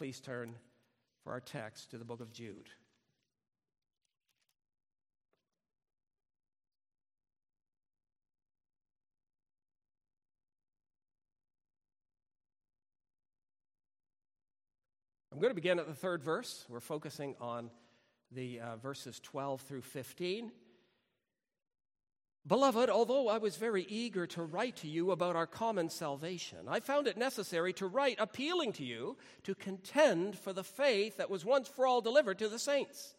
please turn for our text to the book of Jude. I'm going to begin at the third verse. We're focusing on the verses 12 through 15. Beloved, although I was very eager to write to you about our common salvation, I found it necessary to write appealing to you to contend for the faith that was once for all delivered to the saints.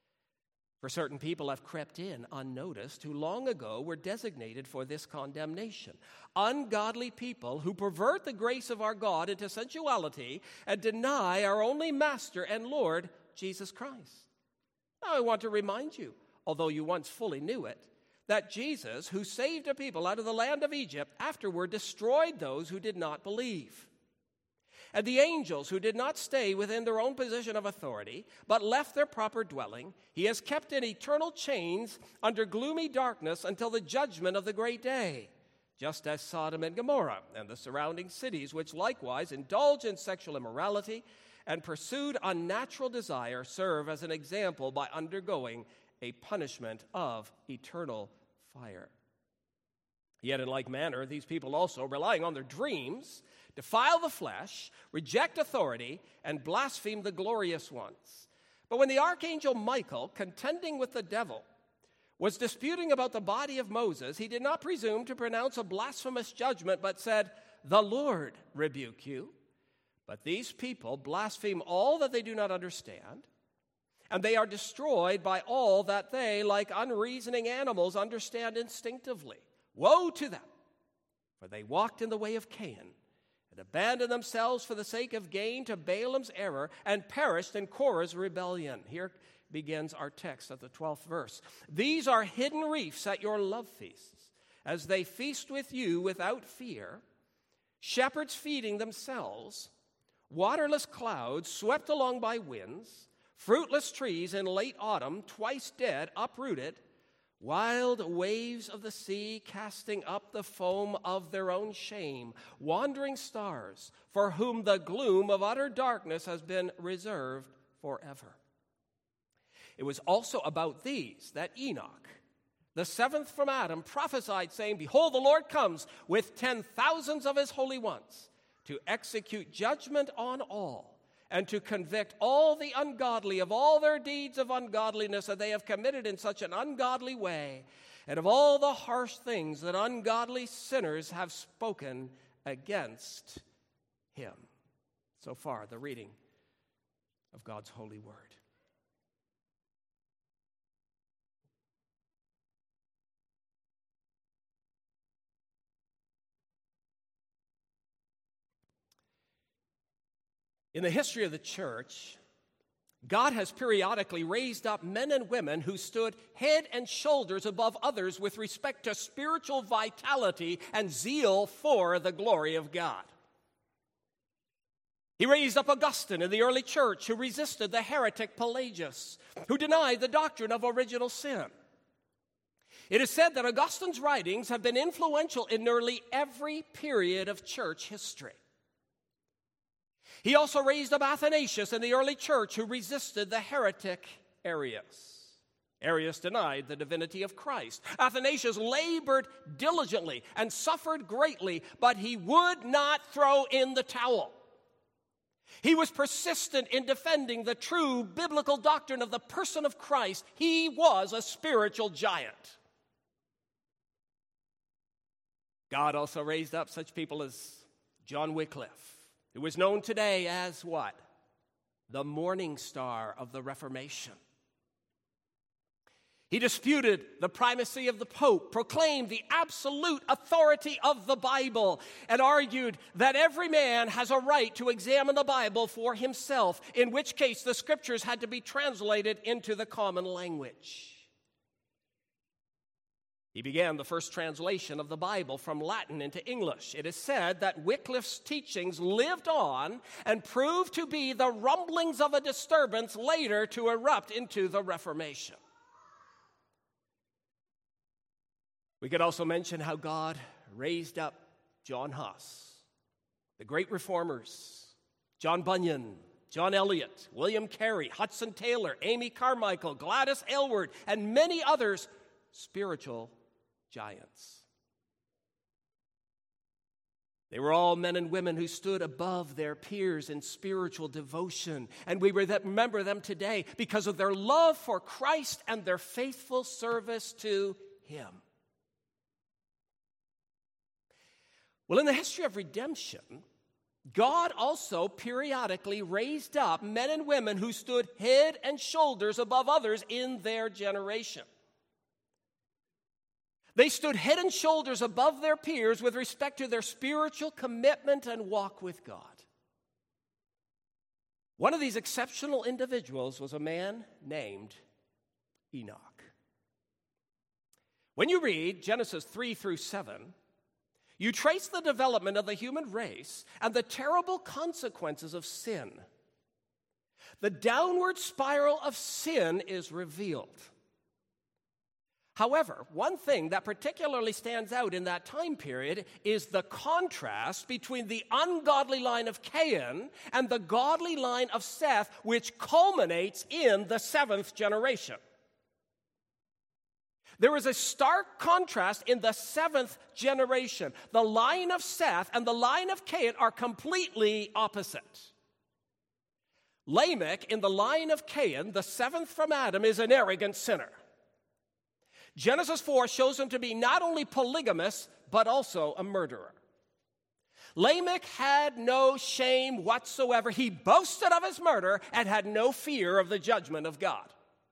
For certain people have crept in unnoticed who long ago were designated for this condemnation. Ungodly people who pervert the grace of our God into sensuality and deny our only Master and Lord, Jesus Christ. Now I want to remind you, although you once fully knew it, that Jesus, who saved a people out of the land of Egypt, afterward destroyed those who did not believe. And the angels who did not stay within their own position of authority, but left their proper dwelling, he has kept in eternal chains under gloomy darkness until the judgment of the great day, just as Sodom and Gomorrah and the surrounding cities, which likewise indulged in sexual immorality and pursued unnatural desire, serve as an example by undergoing a punishment of eternal fire. Yet in like manner, these people also, relying on their dreams, defile the flesh, reject authority, and blaspheme the glorious ones. But when the archangel Michael, contending with the devil, was disputing about the body of Moses, he did not presume to pronounce a blasphemous judgment, but said, "The Lord rebuke you." But these people blaspheme all that they do not understand, and they are destroyed by all that they, like unreasoning animals, understand instinctively. Woe to them, for they walked in the way of Cain, and abandoned themselves for the sake of gain to Balaam's error, and perished in Korah's rebellion. Here begins our text at the 12th verse. These are hidden reefs at your love feasts, as they feast with you without fear, shepherds feeding themselves, waterless clouds swept along by winds, fruitless trees in late autumn, twice dead, uprooted, wild waves of the sea casting up the foam of their own shame, wandering stars for whom the gloom of utter darkness has been reserved forever. It was also about these that Enoch, the seventh from Adam, prophesied, saying, "Behold, the Lord comes with 10,000s of his holy ones to execute judgment on all, and to convict all the ungodly of all their deeds of ungodliness that they have committed in such an ungodly way, and of all the harsh things that ungodly sinners have spoken against him." So far, the reading of God's holy word. In the history of the church, God has periodically raised up men and women who stood head and shoulders above others with respect to spiritual vitality and zeal for the glory of God. He raised up Augustine in the early church, who resisted the heretic Pelagius, who denied the doctrine of original sin. It is said that Augustine's writings have been influential in nearly every period of church history. He also raised up Athanasius in the early church, who resisted the heretic Arius. Arius denied the divinity of Christ. Athanasius labored diligently and suffered greatly, but he would not throw in the towel. He was persistent in defending the true biblical doctrine of the person of Christ. He was a spiritual giant. God also raised up such people as John Wycliffe, who was known today as what? The morning star of the Reformation. He disputed the primacy of the Pope, proclaimed the absolute authority of the Bible, and argued that every man has a right to examine the Bible for himself, in which case the scriptures had to be translated into the common language. He began the first translation of the Bible from Latin into English. It is said that Wycliffe's teachings lived on and proved to be the rumblings of a disturbance later to erupt into the Reformation. We could also mention how God raised up John Huss, the great reformers, John Bunyan, John Eliot, William Carey, Hudson Taylor, Amy Carmichael, Gladys Aylward, and many others, spiritual giants. They were all men and women who stood above their peers in spiritual devotion, and we remember them today because of their love for Christ and their faithful service to Him. Well, in the history of redemption, God also periodically raised up men and women who stood head and shoulders above others in their generation. They stood head and shoulders above their peers with respect to their spiritual commitment and walk with God. One of these exceptional individuals was a man named Enoch. When you read Genesis 3 through 7, you trace the development of the human race and the terrible consequences of sin. The downward spiral of sin is revealed. However, one thing that particularly stands out in that time period is the contrast between the ungodly line of Cain and the godly line of Seth, which culminates in the seventh generation. There is a stark contrast in the seventh generation. The line of Seth and the line of Cain are completely opposite. Lamech, in the line of Cain, the seventh from Adam, is an arrogant sinner. Genesis 4 shows him to be not only polygamous, but also a murderer. Lamech had no shame whatsoever. He boasted of his murder and had no fear of the judgment of God.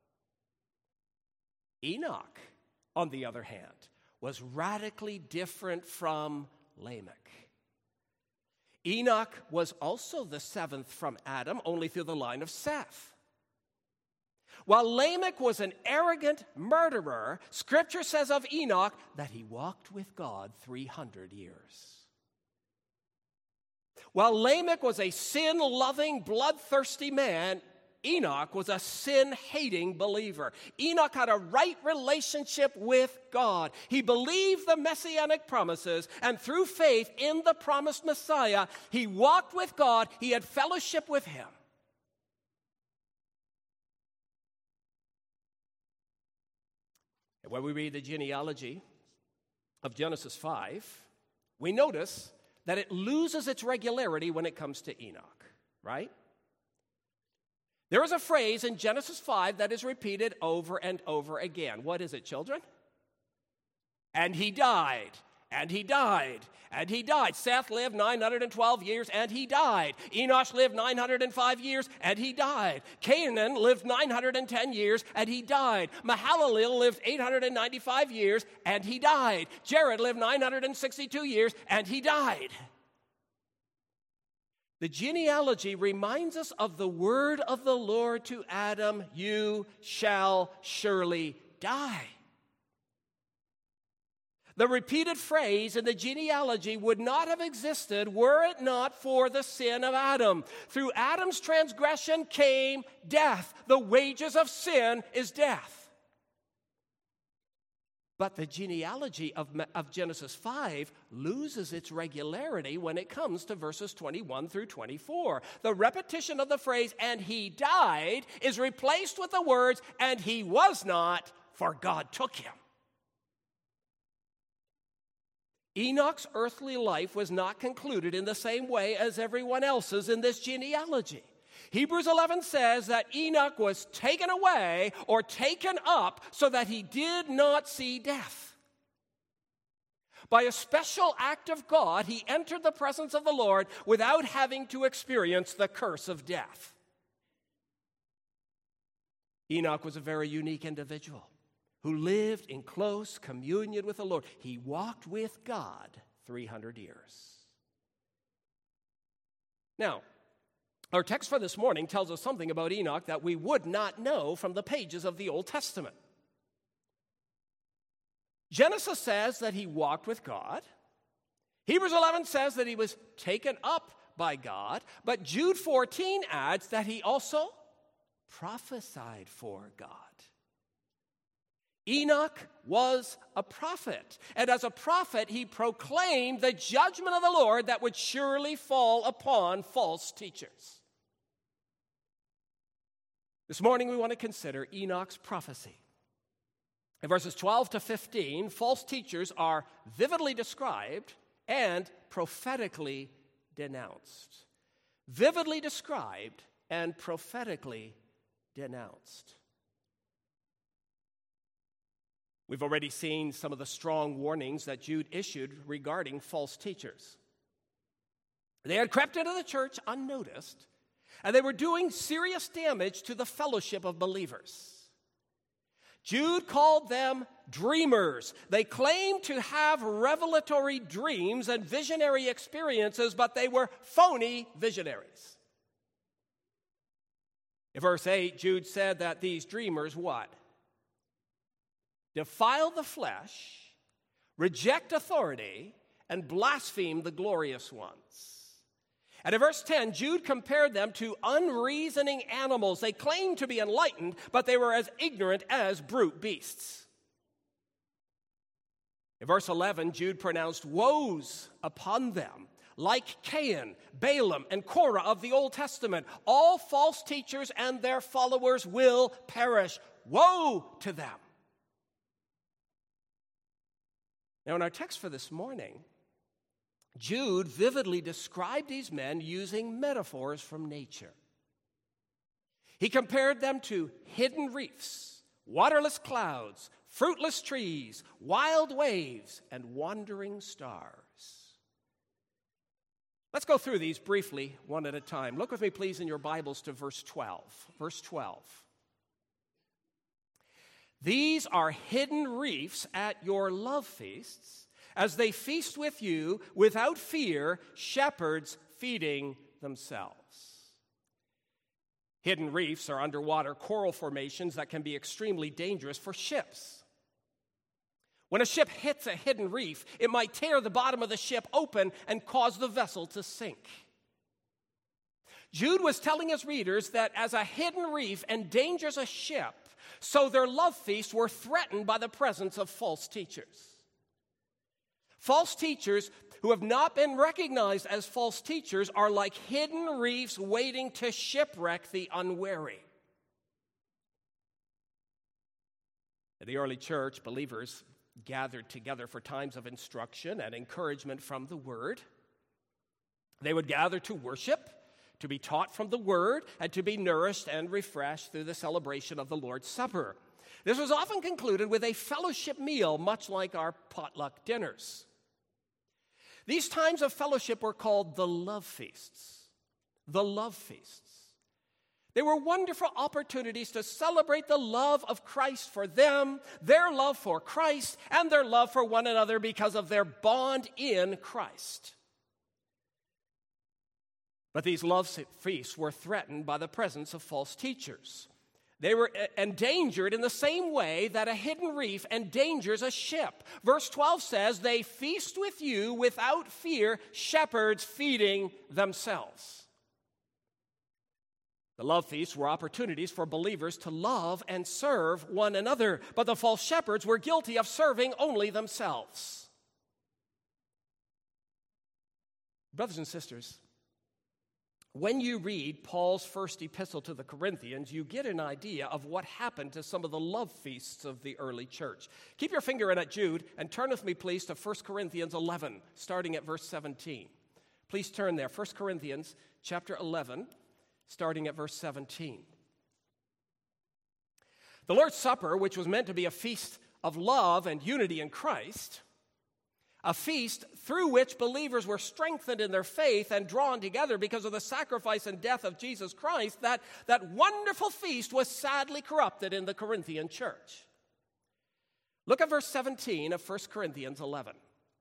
Enoch, on the other hand, was radically different from Lamech. Enoch was also the seventh from Adam, only through the line of Seth. While Lamech was an arrogant murderer, Scripture says of Enoch that he walked with God 300 years. While Lamech was a sin-loving, bloodthirsty man, Enoch was a sin-hating believer. Enoch had a right relationship with God. He believed the messianic promises, and through faith in the promised Messiah, he walked with God. He had fellowship with Him. When we read the genealogy of Genesis 5, we notice that it loses its regularity when it comes to Enoch, right? There is a phrase in Genesis 5 that is repeated over and over again. What is it, children? And he died, and he died, and he died. Seth lived 912 years, and he died. Enosh lived 905 years, and he died. Canaan lived 910 years, and he died. Mahalalel lived 895 years, and he died. Jared lived 962 years, and he died. The genealogy reminds us of the word of the Lord to Adam, "You shall surely die." The repeated phrase in the genealogy would not have existed were it not for the sin of Adam. Through Adam's transgression came death. The wages of sin is death. But the genealogy of Genesis 5 loses its regularity when it comes to verses 21 through 24. The repetition of the phrase, "and he died," is replaced with the words, "and he was not, for God took him." Enoch's earthly life was not concluded in the same way as everyone else's in this genealogy. Hebrews 11 says that Enoch was taken away or taken up so that he did not see death. By a special act of God, he entered the presence of the Lord without having to experience the curse of death. Enoch was a very unique individual who lived in close communion with the Lord. He walked with God 300 years. Now, our text for this morning tells us something about Enoch that we would not know from the pages of the Old Testament. Genesis says that he walked with God. Hebrews 11 says that he was taken up by God. But Jude 14 adds that he also prophesied for God. Enoch was a prophet, and as a prophet, he proclaimed the judgment of the Lord that would surely fall upon false teachers. This morning we want to consider Enoch's prophecy. In verses 12 to 15, false teachers are vividly described and prophetically denounced. Vividly described and prophetically denounced. We've already seen some of the strong warnings that Jude issued regarding false teachers. They had crept into the church unnoticed, and they were doing serious damage to the fellowship of believers. Jude called them dreamers. They claimed to have revelatory dreams and visionary experiences, but they were phony visionaries. In verse 8, Jude said that these dreamers, what? Defile the flesh, reject authority, and blaspheme the glorious ones. And in verse 10, Jude compared them to unreasoning animals. They claimed to be enlightened, but they were as ignorant as brute beasts. In verse 11, Jude pronounced woes upon them, like Cain, Balaam, and Korah of the Old Testament. All false teachers and their followers will perish. Woe to them. Now, in our text for this morning, Jude vividly described these men using metaphors from nature. He compared them to hidden reefs, waterless clouds, fruitless trees, wild waves, and wandering stars. Let's go through these briefly, one at a time. Look with me, please, in your Bibles to verse 12. Verse 12. These are hidden reefs at your love feasts, as they feast with you without fear, shepherds feeding themselves. Hidden reefs are underwater coral formations that can be extremely dangerous for ships. When a ship hits a hidden reef, it might tear the bottom of the ship open and cause the vessel to sink. Jude was telling his readers that as a hidden reef endangers a ship, so their love feasts were threatened by the presence of false teachers. False teachers who have not been recognized as false teachers are like hidden reefs waiting to shipwreck the unwary. In the early church, believers gathered together for times of instruction and encouragement from the Word. They would gather to worship, to be taught from the Word, and to be nourished and refreshed through the celebration of the Lord's Supper. This was often concluded with a fellowship meal, much like our potluck dinners. These times of fellowship were called the love feasts. The love feasts. They were wonderful opportunities to celebrate the love of Christ for them, their love for Christ, and their love for one another because of their bond in Christ. But these love feasts were threatened by the presence of false teachers. They were endangered in the same way that a hidden reef endangers a ship. Verse 12 says, they feast with you without fear, shepherds feeding themselves. The love feasts were opportunities for believers to love and serve one another, but the false shepherds were guilty of serving only themselves. Brothers and sisters, when you read Paul's first epistle to the Corinthians, you get an idea of what happened to some of the love feasts of the early church. Keep your finger in at Jude and turn with me, please, to 1 Corinthians 11, starting at verse 17. Please turn there, 1 Corinthians chapter 11, starting at verse 17. The Lord's Supper, which was meant to be a feast of love and unity in Christ, a feast through which believers were strengthened in their faith and drawn together because of the sacrifice and death of Jesus Christ, that wonderful feast was sadly corrupted in the Corinthian church. Look at verse 17 of 1 Corinthians 11.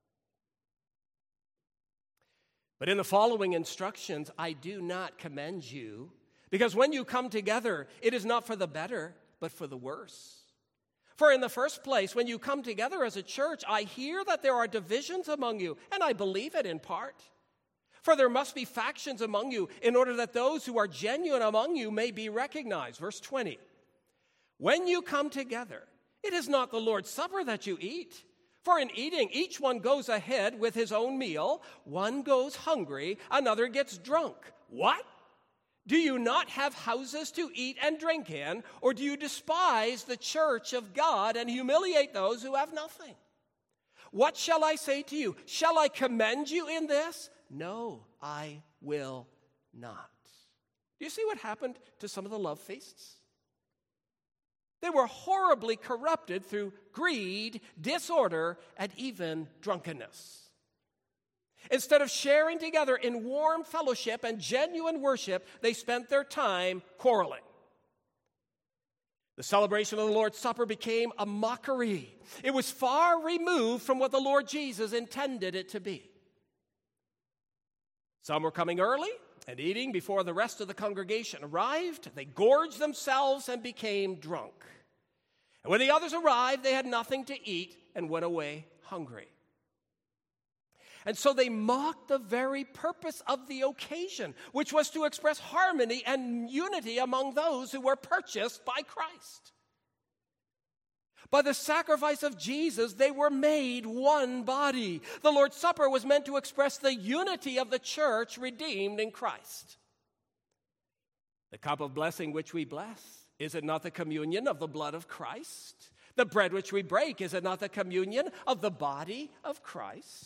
But in the following instructions, I do not commend you, because when you come together, it is not for the better, but for the worse. For in the first place, when you come together as a church, I hear that there are divisions among you, and I believe it in part. For there must be factions among you, in order that those who are genuine among you may be recognized. Verse 20. When you come together, it is not the Lord's Supper that you eat. For in eating, each one goes ahead with his own meal. One goes hungry, another gets drunk. What? Do you not have houses to eat and drink in, or do you despise the church of God and humiliate those who have nothing? What shall I say to you? Shall I commend you in this? No, I will not. Do you see what happened to some of the love feasts? They were horribly corrupted through greed, disorder, and even drunkenness. Instead of sharing together in warm fellowship and genuine worship, they spent their time quarreling. The celebration of the Lord's Supper became a mockery. It was far removed from what the Lord Jesus intended it to be. Some were coming early and eating before the rest of the congregation arrived. They gorged themselves and became drunk. And when the others arrived, they had nothing to eat and went away hungry. And so they mocked the very purpose of the occasion, which was to express harmony and unity among those who were purchased by Christ. By the sacrifice of Jesus, they were made one body. The Lord's Supper was meant to express the unity of the church redeemed in Christ. The cup of blessing which we bless, is it not the communion of the blood of Christ? The bread which we break, is it not the communion of the body of Christ?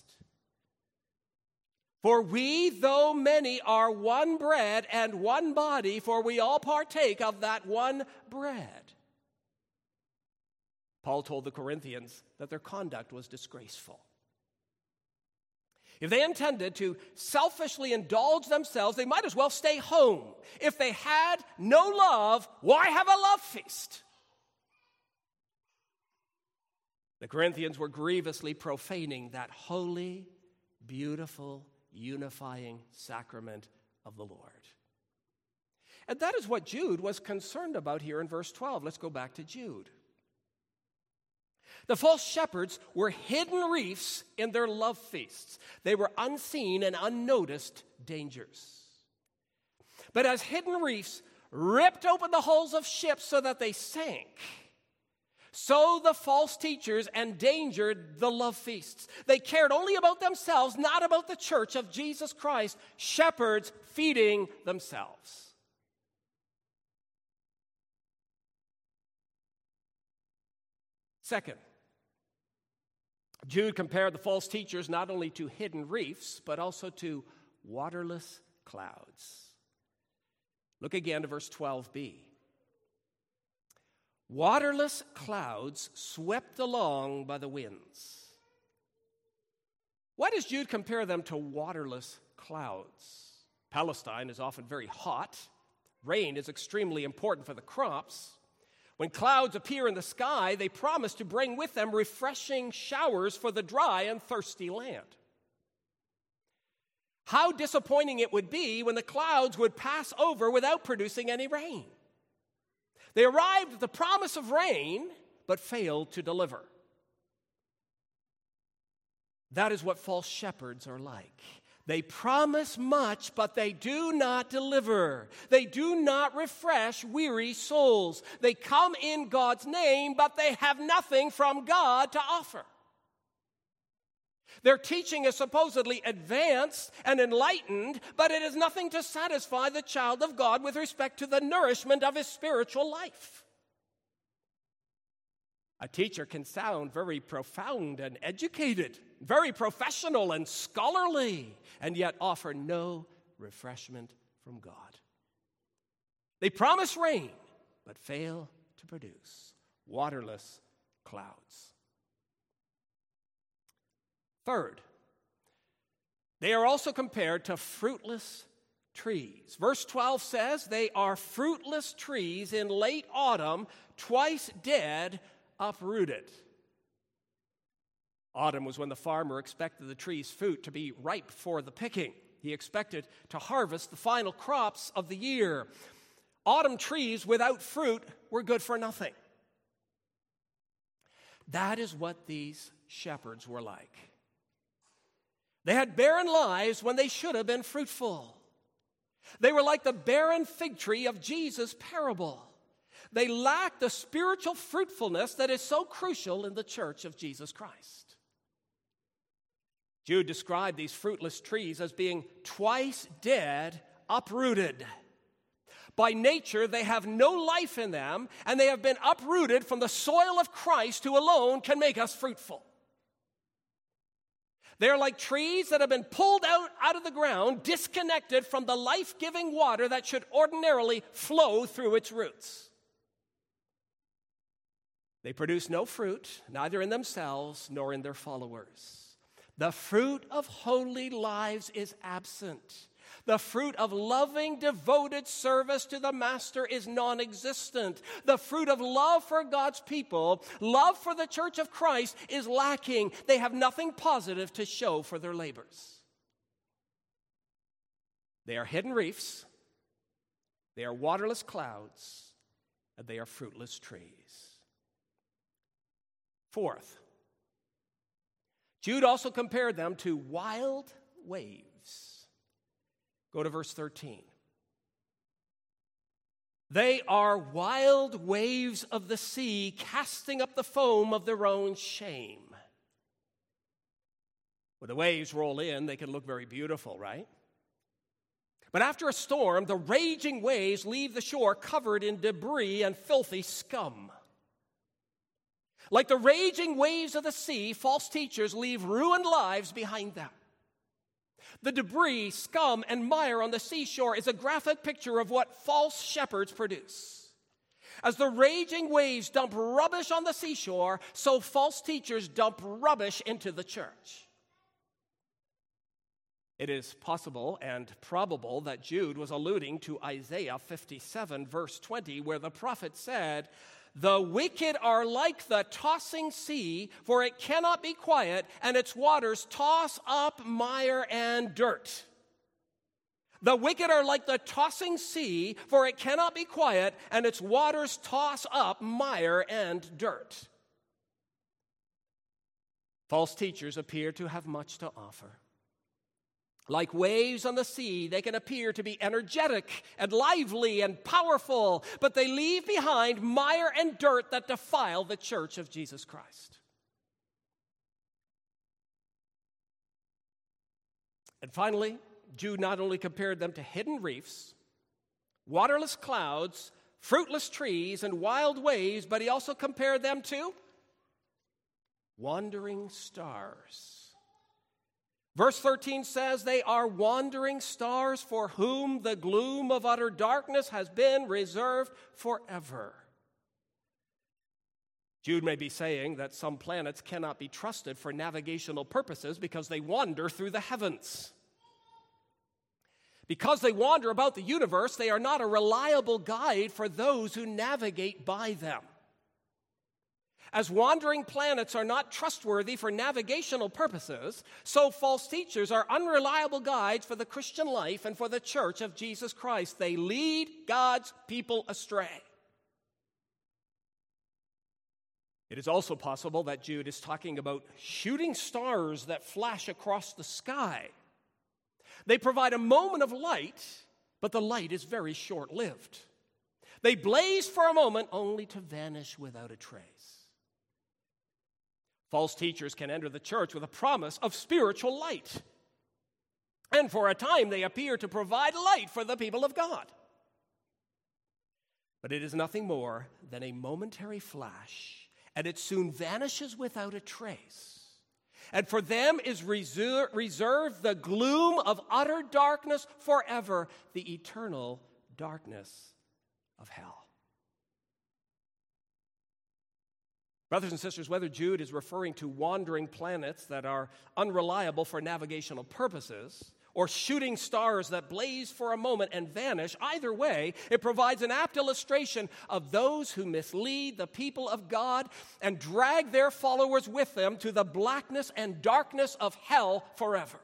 For we, though many, are one bread and one body, for we all partake of that one bread. Paul told the Corinthians that their conduct was disgraceful. If they intended to selfishly indulge themselves, they might as well stay home. If they had no love, why have a love feast? The Corinthians were grievously profaning that holy, beautiful, unifying sacrament of the Lord. And that is what Jude was concerned about here in verse 12. Let's go back to Jude. The false shepherds were hidden reefs in their love feasts. They were unseen and unnoticed dangers. But as hidden reefs ripped open the hulls of ships so that they sank, so the false teachers endangered the love feasts. They cared only about themselves, not about the church of Jesus Christ, shepherds feeding themselves. Second, Jude compared the false teachers not only to hidden reefs, but also to waterless clouds. Look again to verse 12b. Waterless clouds swept along by the winds. Why does Jude compare them to waterless clouds? Palestine is often very hot. Rain is extremely important for the crops. When clouds appear in the sky, they promise to bring with them refreshing showers for the dry and thirsty land. How disappointing it would be when the clouds would pass over without producing any rain. They arrived at the promise of rain, but failed to deliver. That is what false shepherds are like. They promise much, but they do not deliver. They do not refresh weary souls. They come in God's name, but they have nothing from God to offer. Their teaching is supposedly advanced and enlightened, but it is nothing to satisfy the child of God with respect to the nourishment of his spiritual life. A teacher can sound very profound and educated, very professional and scholarly, and yet offer no refreshment from God. They promise rain, but fail to produce waterless clouds. Third, they are also compared to fruitless trees. Verse 12 says they are fruitless trees in late autumn, twice dead, uprooted. Autumn was when the farmer expected the tree's fruit to be ripe for the picking. He expected to harvest the final crops of the year. Autumn trees without fruit were good for nothing. That is what these shepherds were like. They had barren lives when they should have been fruitful. They were like the barren fig tree of Jesus' parable. They lacked the spiritual fruitfulness that is so crucial in the church of Jesus Christ. Jude described these fruitless trees as being twice dead, uprooted. By nature, they have no life in them, and they have been uprooted from the soil of Christ, who alone can make us fruitful. They are like trees that have been pulled out of the ground, disconnected from the life-giving water that should ordinarily flow through its roots. They produce no fruit, neither in themselves nor in their followers. The fruit of holy lives is absent. The fruit of loving, devoted service to the Master is non-existent. The fruit of love for God's people, love for the church of Christ, is lacking. They have nothing positive to show for their labors. They are hidden reefs, they are waterless clouds, and they are fruitless trees. Fourth, Jude also compared them to wild waves. Go to verse 13. They are wild waves of the sea, casting up the foam of their own shame. When the waves roll in, they can look very beautiful, right? But after a storm, the raging waves leave the shore covered in debris and filthy scum. Like the raging waves of the sea, false teachers leave ruined lives behind them. The debris, scum, and mire on the seashore is a graphic picture of what false shepherds produce. As the raging waves dump rubbish on the seashore, so false teachers dump rubbish into the church. It is possible and probable that Jude was alluding to Isaiah 57, verse 20, where the prophet said, "The wicked are like the tossing sea, for it cannot be quiet, and its waters toss up mire and dirt." The wicked are like the tossing sea, for it cannot be quiet, and its waters toss up mire and dirt. False teachers appear to have much to offer. Like waves on the sea, they can appear to be energetic and lively and powerful, but they leave behind mire and dirt that defile the church of Jesus Christ. And finally, Jude not only compared them to hidden reefs, waterless clouds, fruitless trees, and wild waves, but he also compared them to wandering stars. Verse 13 says, "They are wandering stars for whom the gloom of utter darkness has been reserved forever." Jude may be saying that some planets cannot be trusted for navigational purposes because they wander through the heavens. Because they wander about the universe, they are not a reliable guide for those who navigate by them. As wandering planets are not trustworthy for navigational purposes, so false teachers are unreliable guides for the Christian life and for the church of Jesus Christ. They lead God's people astray. It is also possible that Jude is talking about shooting stars that flash across the sky. They provide a moment of light, but the light is very short-lived. They blaze for a moment only to vanish without a trace. False teachers can enter the church with a promise of spiritual light. And for a time, they appear to provide light for the people of God. But it is nothing more than a momentary flash, and it soon vanishes without a trace. And for them is reserved the gloom of utter darkness forever, the eternal darkness of hell. Brothers and sisters, whether Jude is referring to wandering planets that are unreliable for navigational purposes or shooting stars that blaze for a moment and vanish, either way, it provides an apt illustration of those who mislead the people of God and drag their followers with them to the blackness and darkness of hell forever.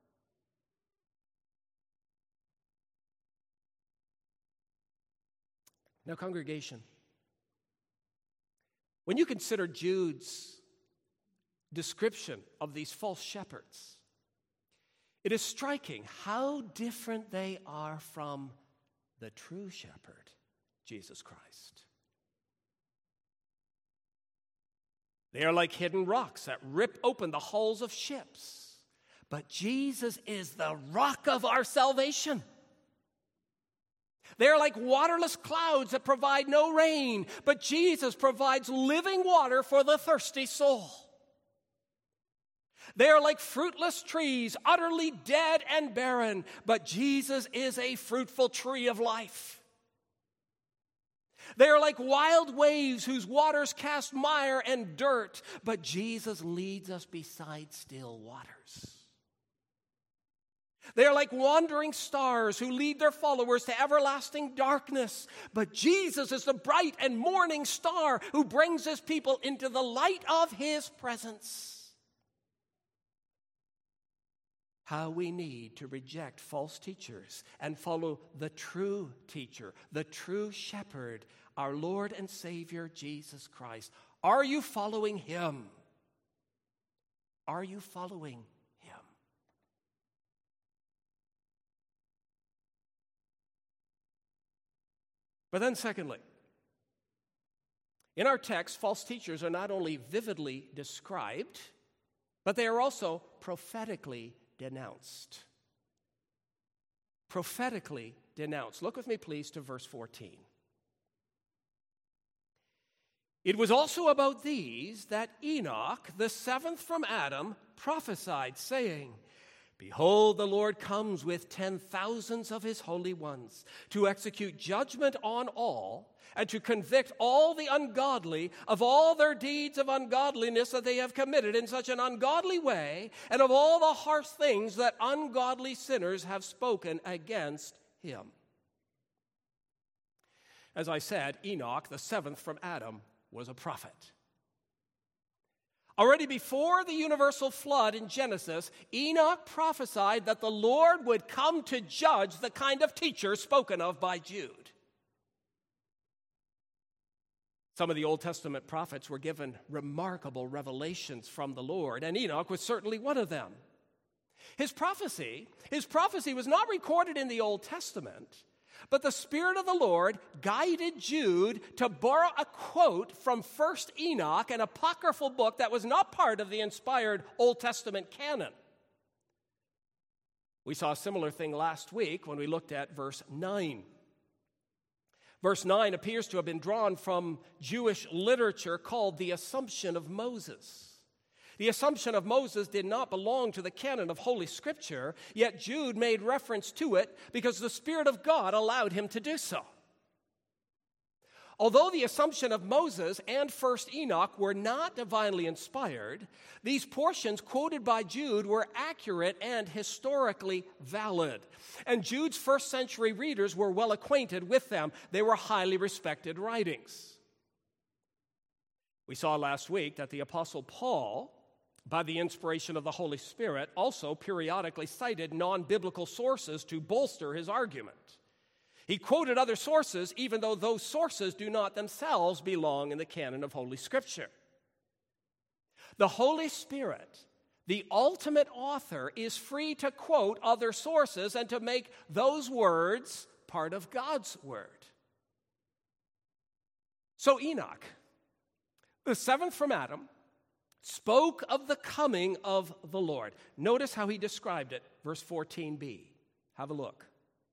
Now, congregation, when you consider Jude's description of these false shepherds, it is striking how different they are from the true shepherd, Jesus Christ. They are like hidden rocks that rip open the hulls of ships. But Jesus is the rock of our salvation. They are like waterless clouds that provide no rain, but Jesus provides living water for the thirsty soul. They are like fruitless trees, utterly dead and barren, but Jesus is a fruitful tree of life. They are like wild waves whose waters cast mire and dirt, but Jesus leads us beside still waters. They are like wandering stars who lead their followers to everlasting darkness, but Jesus is the bright and morning star who brings his people into the light of his presence. How we need to reject false teachers and follow the true teacher, the true shepherd, our Lord and Savior, Jesus Christ. Are you following him? Are you following him? But then secondly, in our text, false teachers are not only vividly described, but they are also prophetically denounced. Prophetically denounced. Look with me, please, to verse 14. It was also about these that Enoch, the seventh from Adam, prophesied, saying, Behold, the Lord comes with 10,000s of his holy ones to execute judgment on all and to convict all the ungodly of all their deeds of ungodliness that they have committed in such an ungodly way, and of all the harsh things that ungodly sinners have spoken against him. As I said, Enoch, the seventh from Adam, was a prophet. Already before the universal flood in Genesis, Enoch prophesied that the Lord would come to judge the kind of teacher spoken of by Jude. Some of the Old Testament prophets were given remarkable revelations from the Lord, and Enoch was certainly one of them. His prophecy was not recorded in the Old Testament, but the Spirit of the Lord guided Jude to borrow a quote from 1 Enoch, an apocryphal book that was not part of the inspired Old Testament canon. We saw a similar thing last week when we looked at verse 9. Verse 9 appears to have been drawn from Jewish literature called the Assumption of Moses. The Assumption of Moses did not belong to the canon of Holy Scripture, yet Jude made reference to it because the Spirit of God allowed him to do so. Although the Assumption of Moses and 1 Enoch were not divinely inspired, these portions quoted by Jude were accurate and historically valid. And Jude's first century readers were well acquainted with them. They were highly respected writings. We saw last week that the Apostle Paul, by the inspiration of the Holy Spirit, also periodically cited non-biblical sources to bolster his argument. He quoted other sources, even though those sources do not themselves belong in the canon of Holy Scripture. The Holy Spirit, the ultimate author, is free to quote other sources and to make those words part of God's word. So Enoch, the seventh from Adam, spoke of the coming of the Lord. Notice how he described it, verse 14b. Have a look.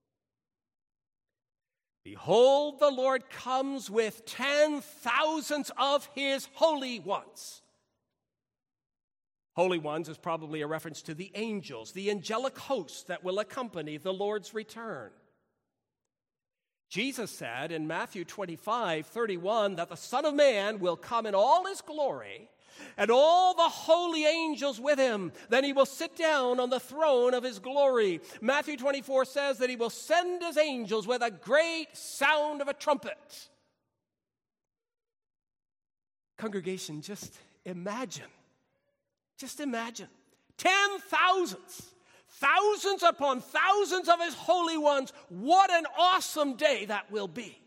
Behold, the Lord comes with 10,000s of his holy ones. Holy ones is probably a reference to the angels, the angelic hosts that will accompany the Lord's return. Jesus said in Matthew 25:31 that the Son of Man will come in all his glory, and all the holy angels with him. Then he will sit down on the throne of his glory. Matthew 24 says that he will send his angels with a great sound of a trumpet. Congregation, just imagine. 10,000s, thousands upon thousands of his holy ones. What an awesome day that will be.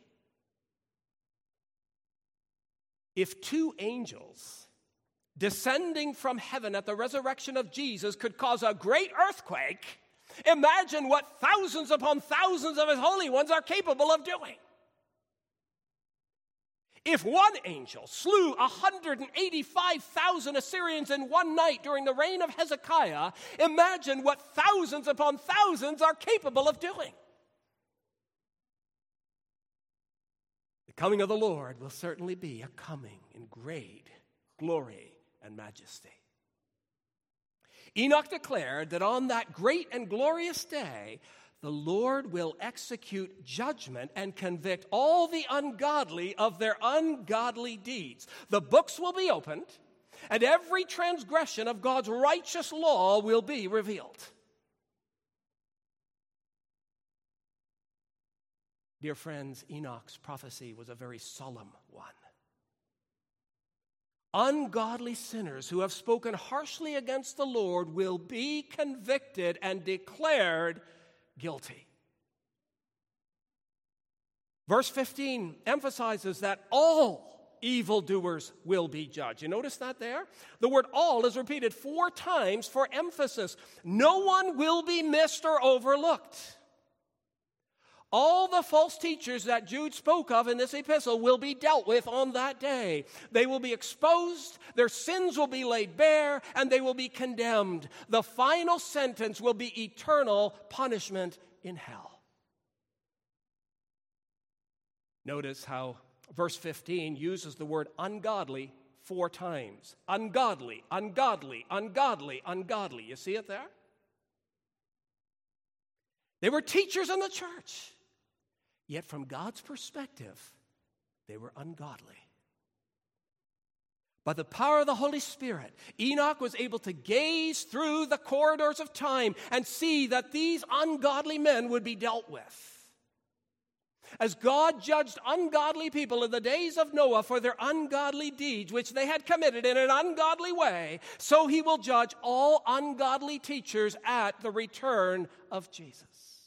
If two angels descending from heaven at the resurrection of Jesus could cause a great earthquake, imagine what thousands upon thousands of his holy ones are capable of doing. If one angel slew 185,000 Assyrians in one night during the reign of Hezekiah, imagine what thousands upon thousands are capable of doing. coming of the Lord will certainly be a coming in great glory and majesty. Enoch declared that on that great and glorious day, the Lord will execute judgment and convict all the ungodly of their ungodly deeds. The books will be opened, and every transgression of God's righteous law will be revealed. Dear friends, Enoch's prophecy was a very solemn one. Ungodly sinners who have spoken harshly against the Lord will be convicted and declared guilty. Verse 15 emphasizes that all evildoers will be judged. You notice that there? The word all is repeated 4 times for emphasis. No one will be missed or overlooked. All the false teachers that Jude spoke of in this epistle will be dealt with on that day. They will be exposed, their sins will be laid bare, and they will be condemned. The final sentence will be eternal punishment in hell. Notice how verse 15 uses the word ungodly 4 times. Ungodly, ungodly, ungodly, ungodly. You see it there? They were teachers in the church. Yet from God's perspective, they were ungodly. By the power of the Holy Spirit, Enoch was able to gaze through the corridors of time and see that these ungodly men would be dealt with. As God judged ungodly people in the days of Noah for their ungodly deeds, which they had committed in an ungodly way, so he will judge all ungodly teachers at the return of Jesus.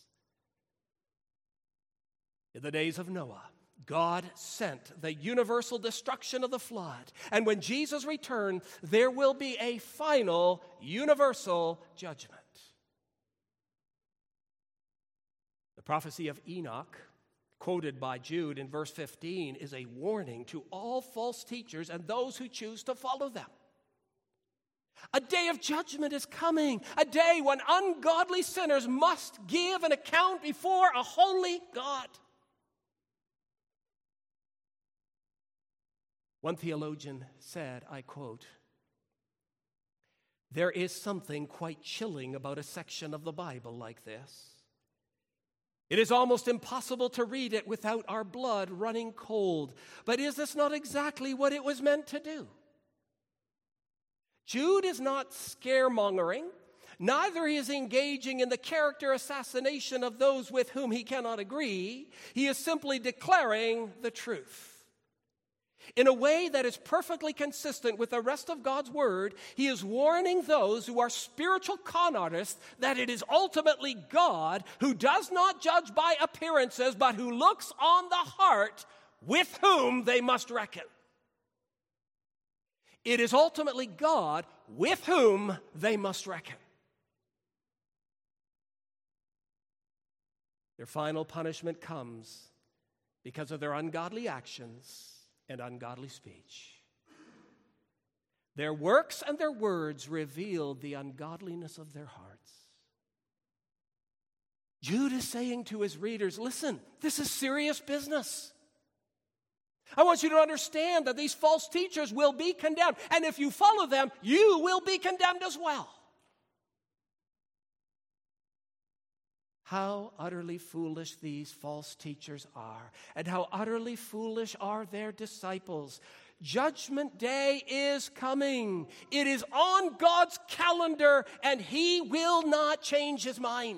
In the days of Noah, God sent the universal destruction of the flood. And when Jesus returned, there will be a final universal judgment. The prophecy of Enoch, quoted by Jude in verse 15, is a warning to all false teachers and those who choose to follow them. A day of judgment is coming, a day when ungodly sinners must give an account before a holy God. One theologian said, I quote, "There is something quite chilling about a section of the Bible like this. It is almost impossible to read it without our blood running cold. But is this not exactly what it was meant to do?" Jude is not scaremongering. Neither is he engaging in the character assassination of those with whom he cannot agree. He is simply declaring the truth. In a way that is perfectly consistent with the rest of God's word, he is warning those who are spiritual con artists that it is ultimately God who does not judge by appearances, but who looks on the heart, with whom they must reckon. It is ultimately God with whom they must reckon. Their final punishment comes because of their ungodly actions and ungodly speech. Their works and their words revealed the ungodliness of their hearts. Jude is saying to his readers, listen, this is serious business. I want you to understand that these false teachers will be condemned, and if you follow them, you will be condemned as well. How utterly foolish these false teachers are, and how utterly foolish are their disciples. Judgment Day is coming. It is on God's calendar, and He will not change His mind.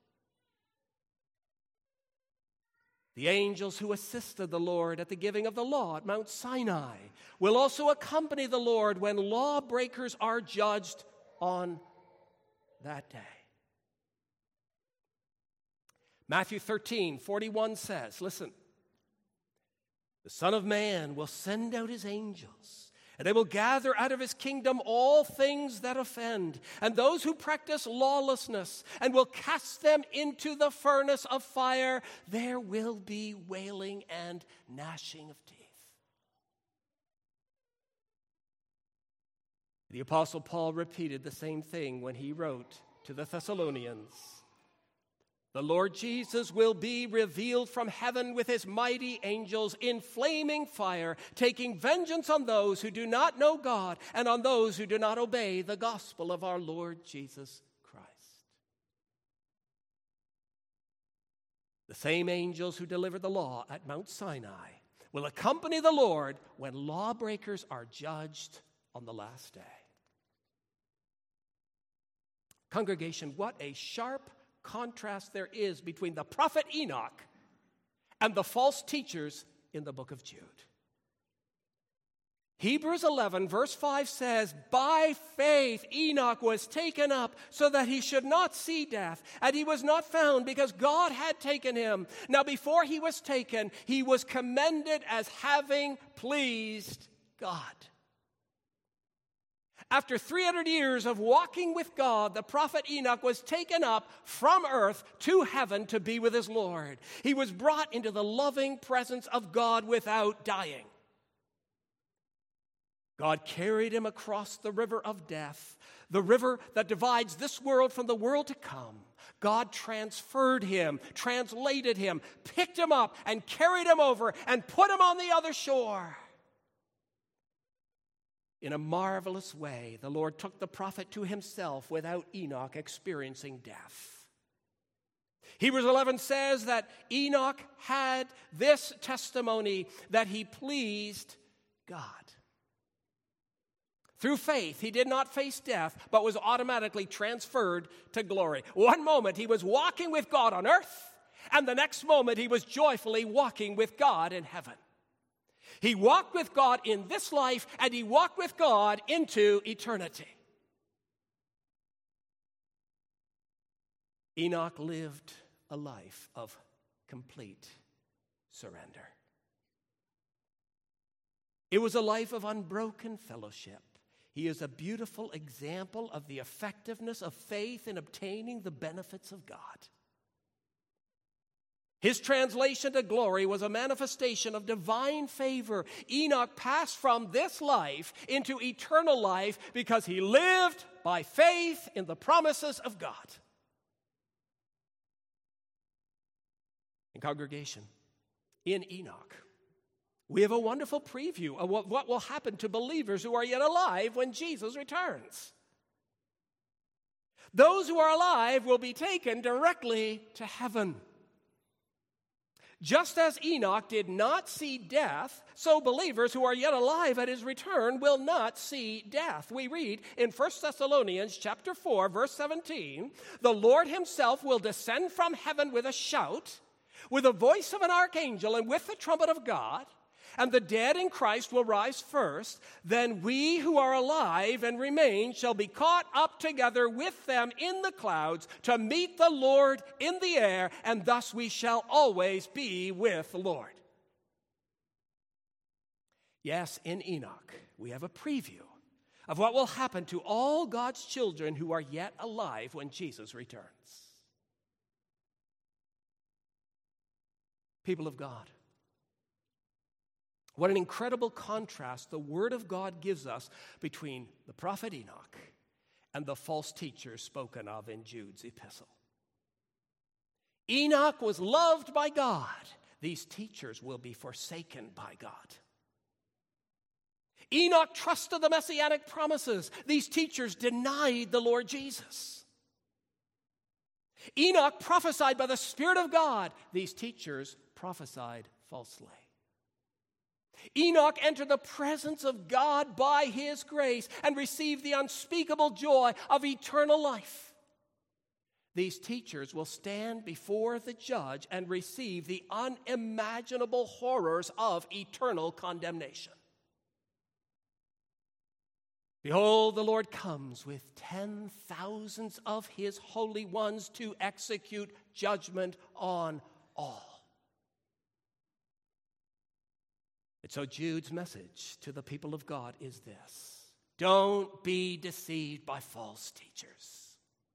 The angels who assisted the Lord at the giving of the law at Mount Sinai will also accompany the Lord when lawbreakers are judged on that day. Matthew 13:41 says, listen, "The Son of Man will send out His angels, and they will gather out of His kingdom all things that offend, and those who practice lawlessness, and will cast them into the furnace of fire. There will be wailing and gnashing of teeth." The Apostle Paul repeated the same thing when he wrote to the Thessalonians. The Lord Jesus will be revealed from heaven with his mighty angels in flaming fire, taking vengeance on those who do not know God and on those who do not obey the gospel of our Lord Jesus Christ. The same angels who delivered the law at Mount Sinai will accompany the Lord when lawbreakers are judged on the last day. Congregation, what a sharp contrast there is between the prophet Enoch and the false teachers in the book of Jude. Hebrews 11 verse 5 says, "By faith Enoch was taken up so that he should not see death, and he was not found because God had taken him. Now before he was taken, he was commended as having pleased God." After 300 years of walking with God, the prophet Enoch was taken up from earth to heaven to be with his Lord. He was brought into the loving presence of God without dying. God carried him across the river of death, the river that divides this world from the world to come. God transferred him, translated him, picked him up, and carried him over and put him on the other shore. In a marvelous way, the Lord took the prophet to himself without Enoch experiencing death. Hebrews 11 says that Enoch had this testimony that he pleased God. Through faith, he did not face death, but was automatically transferred to glory. One moment he was walking with God on earth, and the next moment he was joyfully walking with God in heaven. He walked with God in this life, and he walked with God into eternity. Enoch lived a life of complete surrender. It was a life of unbroken fellowship. He is a beautiful example of the effectiveness of faith in obtaining the benefits of God. His translation to glory was a manifestation of divine favor. Enoch passed from this life into eternal life because he lived by faith in the promises of God. In congregation, in Enoch, we have a wonderful preview of what will happen to believers who are yet alive when Jesus returns. Those who are alive will be taken directly to heaven. Just as Enoch did not see death, so believers who are yet alive at his return will not see death. We read in 1 Thessalonians chapter 4, verse 17, "The Lord himself will descend from heaven with a shout, with the voice of an archangel, and with the trumpet of God, and the dead in Christ will rise first. Then we who are alive and remain shall be caught up together with them in the clouds to meet the Lord in the air, and thus we shall always be with the Lord." Yes, in Enoch, we have a preview of what will happen to all God's children who are yet alive when Jesus returns. People of God, what an incredible contrast the Word of God gives us between the prophet Enoch and the false teachers spoken of in Jude's epistle. Enoch was loved by God. These teachers will be forsaken by God. Enoch trusted the messianic promises. These teachers denied the Lord Jesus. Enoch prophesied by the Spirit of God. These teachers prophesied falsely. Enoch entered the presence of God by his grace and received the unspeakable joy of eternal life. These teachers will stand before the judge and receive the unimaginable horrors of eternal condemnation. Behold, the Lord comes with 10,000s of his holy ones to execute judgment on all. And so Jude's message to the people of God is this: don't be deceived by false teachers.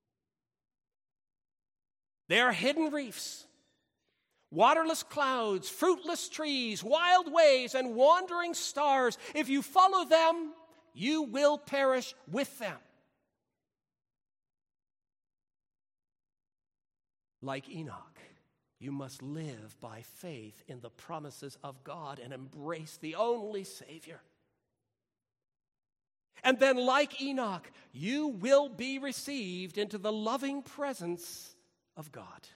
They are hidden reefs, waterless clouds, fruitless trees, wild waves, and wandering stars. If you follow them, you will perish with them. Like Enoch, you must live by faith in the promises of God and embrace the only Savior. And then, like Enoch, you will be received into the loving presence of God.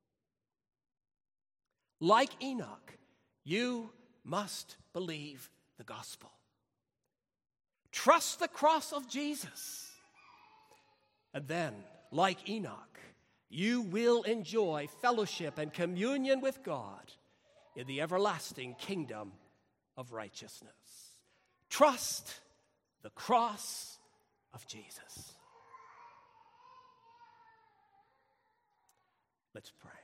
Like Enoch, you must believe the gospel. Trust the cross of Jesus. And then, like Enoch, you will enjoy fellowship and communion with God in the everlasting kingdom of righteousness. Trust the cross of Jesus. Let's pray.